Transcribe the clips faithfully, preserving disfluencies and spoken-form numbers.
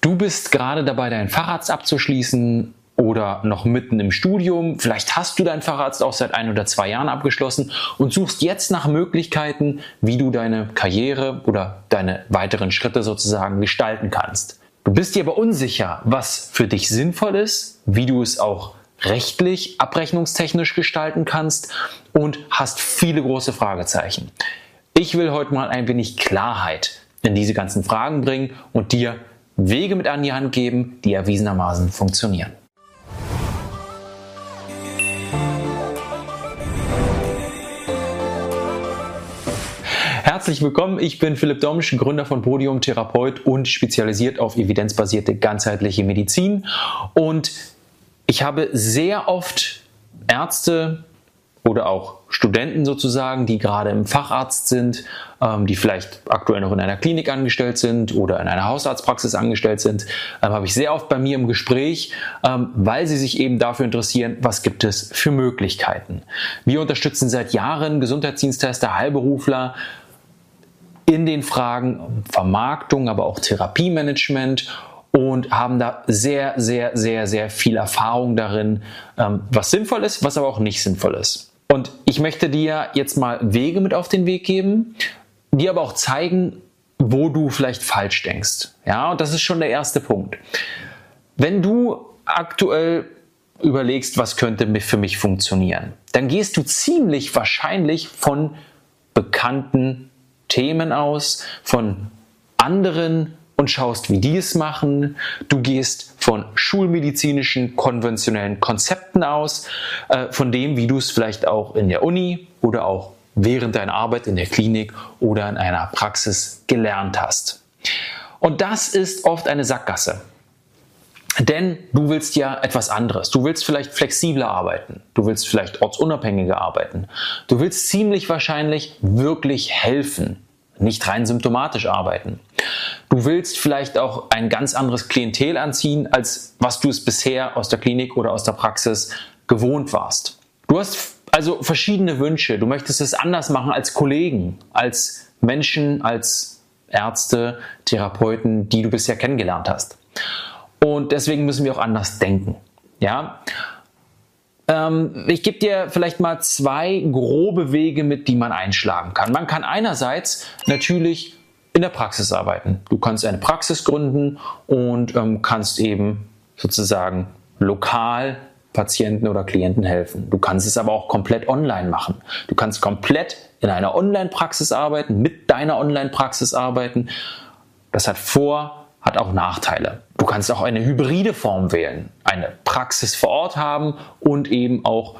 Du bist gerade dabei, deinen Facharzt abzuschließen oder noch mitten im Studium. Vielleicht hast du deinen Facharzt auch seit ein oder zwei Jahren abgeschlossen und suchst jetzt nach Möglichkeiten, wie du deine Karriere oder deine weiteren Schritte sozusagen gestalten kannst. Du bist dir aber unsicher, was für dich sinnvoll ist, wie du es auch rechtlich, abrechnungstechnisch gestalten kannst und hast viele große Fragezeichen. Ich will heute mal ein wenig Klarheit in diese ganzen Fragen bringen und dir Wege mit an die Hand geben, die erwiesenermaßen funktionieren. Herzlich willkommen, ich bin Philipp Domsch, Gründer von Podium, Therapeut und spezialisiert auf evidenzbasierte ganzheitliche Medizin. Und ich habe sehr oft Ärzte oder auch Studenten sozusagen, die gerade im Facharzt sind, ähm, die vielleicht aktuell noch in einer Klinik angestellt sind oder in einer Hausarztpraxis angestellt sind, ähm, habe ich sehr oft bei mir im Gespräch, ähm, weil sie sich eben dafür interessieren, was gibt es für Möglichkeiten. Wir unterstützen seit Jahren Gesundheitsdienstleister, Heilberufler in den Fragen Vermarktung, aber auch Therapiemanagement und haben da sehr, sehr, sehr, sehr viel Erfahrung darin, ähm, was sinnvoll ist, was aber auch nicht sinnvoll ist. Und ich möchte dir jetzt mal Wege mit auf den Weg geben, die aber auch zeigen, wo du vielleicht falsch denkst. Ja, und das ist schon der erste Punkt. Wenn du aktuell überlegst, was könnte für mich funktionieren, dann gehst du ziemlich wahrscheinlich von bekannten Themen aus, von anderen und schaust, wie die es machen. Du gehst von schulmedizinischen, konventionellen Konzepten aus, äh, von dem, wie du es vielleicht auch in der Uni oder auch während deiner Arbeit in der Klinik oder in einer Praxis gelernt hast. Und das ist oft eine Sackgasse. Denn du willst ja etwas anderes. Du willst vielleicht flexibler arbeiten. Du willst vielleicht ortsunabhängiger arbeiten. Du willst ziemlich wahrscheinlich wirklich helfen, nicht rein symptomatisch arbeiten. Du willst vielleicht auch ein ganz anderes Klientel anziehen, als was du es bisher aus der Klinik oder aus der Praxis gewohnt warst. Du hast also verschiedene Wünsche. Du möchtest es anders machen als Kollegen, als Menschen, als Ärzte, Therapeuten, die du bisher kennengelernt hast. Und deswegen müssen wir auch anders denken. Ja? Ähm, ich gebe dir vielleicht mal zwei grobe Wege mit, die man einschlagen kann. Man kann einerseits natürlich in der Praxis arbeiten. Du kannst eine Praxis gründen und ähm, kannst eben sozusagen lokal Patienten oder Klienten helfen. Du kannst es aber auch komplett online machen. Du kannst komplett in einer Online-Praxis arbeiten, mit deiner Online-Praxis arbeiten. Das hat Vor-, hat auch Nachteile. Du kannst auch eine hybride Form wählen, eine Praxis vor Ort haben und eben auch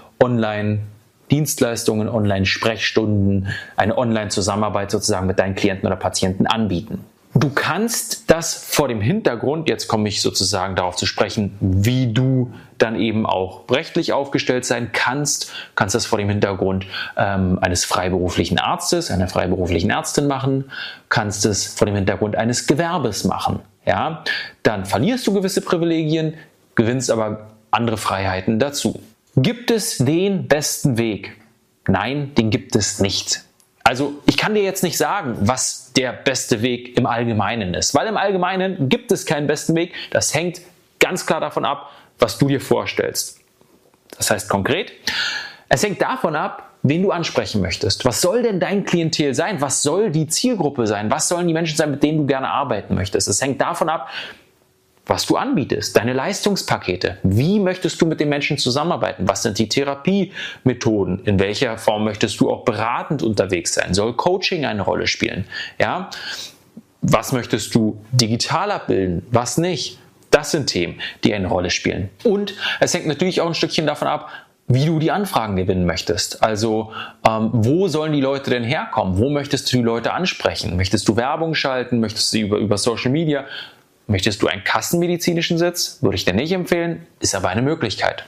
Online-Dienstleistungen, Online-Sprechstunden, eine Online-Zusammenarbeit sozusagen mit deinen Klienten oder Patienten anbieten. Du kannst das vor dem Hintergrund, jetzt komme ich sozusagen darauf zu sprechen, wie du dann eben auch rechtlich aufgestellt sein kannst, kannst das vor dem Hintergrund ähm, eines freiberuflichen Arztes, einer freiberuflichen Ärztin machen, kannst es vor dem Hintergrund eines Gewerbes machen. Ja? Dann verlierst du gewisse Privilegien, gewinnst aber andere Freiheiten dazu. Gibt es den besten Weg? Nein, den gibt es nicht. Also ich kann dir jetzt nicht sagen, was der beste Weg im Allgemeinen ist, weil im Allgemeinen gibt es keinen besten Weg. Das hängt ganz klar davon ab, was du dir vorstellst. Das heißt konkret, es hängt davon ab, wen du ansprechen möchtest. Was soll denn dein Klientel sein? Was soll die Zielgruppe sein? Was sollen die Menschen sein, mit denen du gerne arbeiten möchtest? Es hängt davon ab, was du anbietest, deine Leistungspakete. Wie möchtest du mit den Menschen zusammenarbeiten? Was sind die Therapiemethoden? In welcher Form möchtest du auch beratend unterwegs sein? Soll Coaching eine Rolle spielen? Ja? Was möchtest du digital abbilden? Was nicht? Das sind Themen, die eine Rolle spielen. Und es hängt natürlich auch ein Stückchen davon ab, wie du die Anfragen gewinnen möchtest. Also ähm, wo sollen die Leute denn herkommen? Wo möchtest du die Leute ansprechen? Möchtest du Werbung schalten? Möchtest du über, über Social Media? Möchtest du einen kassenmedizinischen Sitz? Würde ich dir nicht empfehlen, ist aber eine Möglichkeit.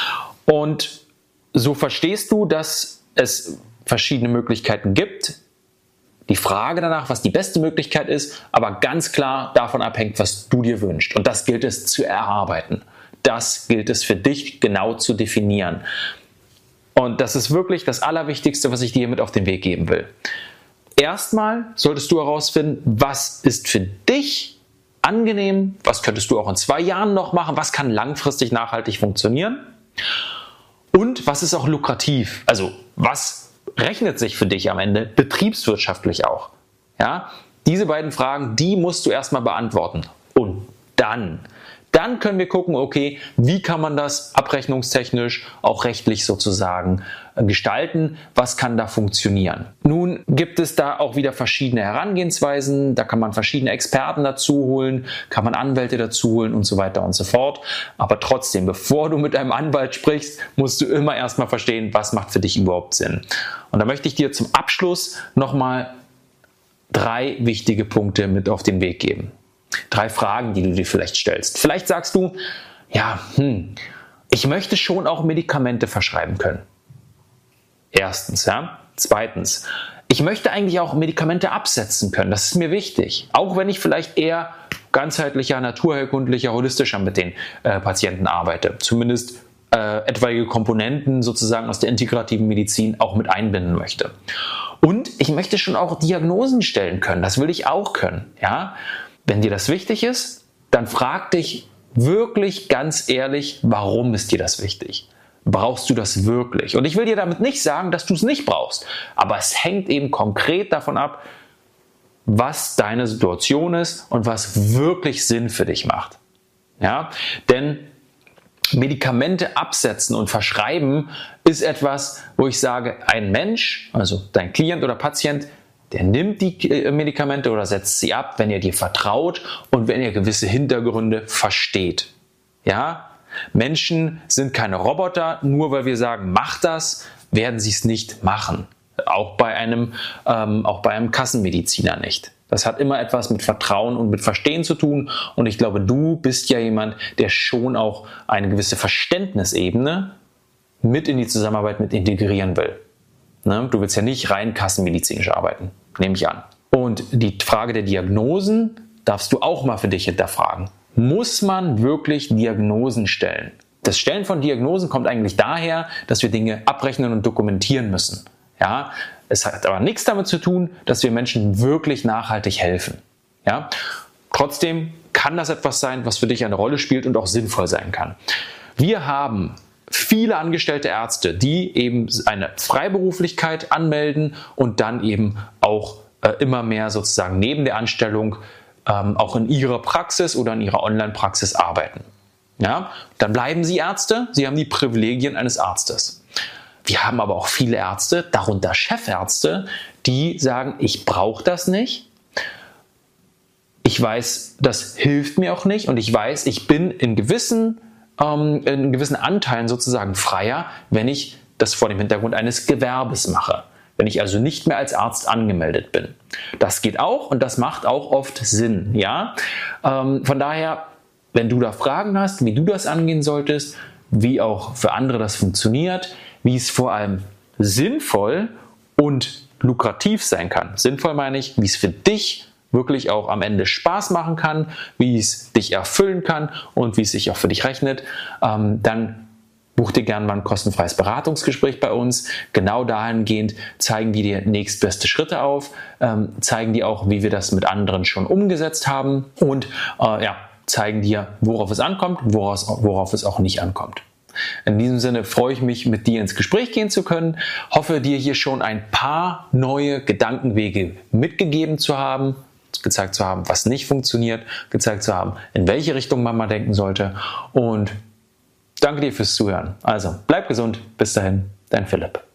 Und so verstehst du, dass es verschiedene Möglichkeiten gibt. Die Frage danach, was die beste Möglichkeit ist, aber ganz klar davon abhängt, was du dir wünschst. Und das gilt es zu erarbeiten. Das gilt es für dich genau zu definieren. Und das ist wirklich das Allerwichtigste, was ich dir mit auf den Weg geben will. Erstmal solltest du herausfinden, was ist für dich angenehm, was könntest du auch in zwei Jahren noch machen, was kann langfristig nachhaltig funktionieren und was ist auch lukrativ, also was rechnet sich für dich am Ende betriebswirtschaftlich auch. Ja? Diese beiden Fragen, die musst du erstmal beantworten und dann Dann können wir gucken, okay, wie kann man das abrechnungstechnisch, auch rechtlich sozusagen gestalten, was kann da funktionieren. Nun gibt es da auch wieder verschiedene Herangehensweisen, da kann man verschiedene Experten dazu holen, kann man Anwälte dazu holen und so weiter und so fort. Aber trotzdem, bevor du mit einem Anwalt sprichst, musst du immer erstmal verstehen, was macht für dich überhaupt Sinn. Und da möchte ich dir zum Abschluss nochmal drei wichtige Punkte mit auf den Weg geben. Drei Fragen, die du dir vielleicht stellst. Vielleicht sagst du, ja, hm, ich möchte schon auch Medikamente verschreiben können. Erstens, ja. Zweitens, ich möchte eigentlich auch Medikamente absetzen können. Das ist mir wichtig. Auch wenn ich vielleicht eher ganzheitlicher, naturheilkundlicher, holistischer mit den äh, Patienten arbeite. Zumindest äh, etwaige Komponenten sozusagen aus der integrativen Medizin auch mit einbinden möchte. Und ich möchte schon auch Diagnosen stellen können. Das will ich auch können, ja. Wenn dir das wichtig ist, dann frag dich wirklich ganz ehrlich, warum ist dir das wichtig? Brauchst du das wirklich? Und ich will dir damit nicht sagen, dass du es nicht brauchst, aber es hängt eben konkret davon ab, was deine Situation ist und was wirklich Sinn für dich macht. Ja? Denn Medikamente absetzen und verschreiben ist etwas, wo ich sage, ein Mensch, also dein Klient oder Patient, der nimmt die Medikamente oder setzt sie ab, wenn er dir vertraut und wenn er gewisse Hintergründe versteht. Ja? Menschen sind keine Roboter, nur weil wir sagen, mach das, werden sie es nicht machen. Auch bei einem, ähm, auch bei einem Kassenmediziner nicht. Das hat immer etwas mit Vertrauen und mit Verstehen zu tun und ich glaube, du bist ja jemand, der schon auch eine gewisse Verständnisebene mit in die Zusammenarbeit mit integrieren will. Ne? Du willst ja nicht rein kassenmedizinisch arbeiten, nehme ich an. Und die Frage der Diagnosen darfst du auch mal für dich hinterfragen. Muss man wirklich Diagnosen stellen? Das Stellen von Diagnosen kommt eigentlich daher, dass wir Dinge abrechnen und dokumentieren müssen. Ja? Es hat aber nichts damit zu tun, dass wir Menschen wirklich nachhaltig helfen. Ja? Trotzdem kann das etwas sein, was für dich eine Rolle spielt und auch sinnvoll sein kann. Wir haben viele angestellte Ärzte, die eben eine Freiberuflichkeit anmelden und dann eben auch äh, immer mehr sozusagen neben der Anstellung ähm, auch in ihrer Praxis oder in ihrer Online-Praxis arbeiten. Ja? Dann bleiben sie Ärzte, sie haben die Privilegien eines Arztes. Wir haben aber auch viele Ärzte, darunter Chefärzte, die sagen, ich brauche das nicht. Ich weiß, das hilft mir auch nicht und ich weiß, ich bin in gewissen in gewissen Anteilen sozusagen freier, wenn ich das vor dem Hintergrund eines Gewerbes mache. Wenn ich also nicht mehr als Arzt angemeldet bin. Das geht auch und das macht auch oft Sinn. Ja? Ähm, von daher, wenn du da Fragen hast, wie du das angehen solltest, wie auch für andere das funktioniert, wie es vor allem sinnvoll und lukrativ sein kann. Sinnvoll meine ich, wie es für dich wirklich auch am Ende Spaß machen kann, wie es dich erfüllen kann und wie es sich auch für dich rechnet, ähm, dann buch dir gerne mal ein kostenfreies Beratungsgespräch bei uns. Genau dahingehend zeigen wir dir nächstbeste Schritte auf, ähm, zeigen dir auch, wie wir das mit anderen schon umgesetzt haben und äh, ja, zeigen dir, worauf es ankommt, woraus, worauf es auch nicht ankommt. In diesem Sinne freue ich mich, mit dir ins Gespräch gehen zu können, hoffe dir hier schon ein paar neue Gedankenwege mitgegeben zu haben, gezeigt zu haben, was nicht funktioniert, gezeigt zu haben, in welche Richtung man mal denken sollte und danke dir fürs Zuhören. Also, bleib gesund, bis dahin, dein Philipp.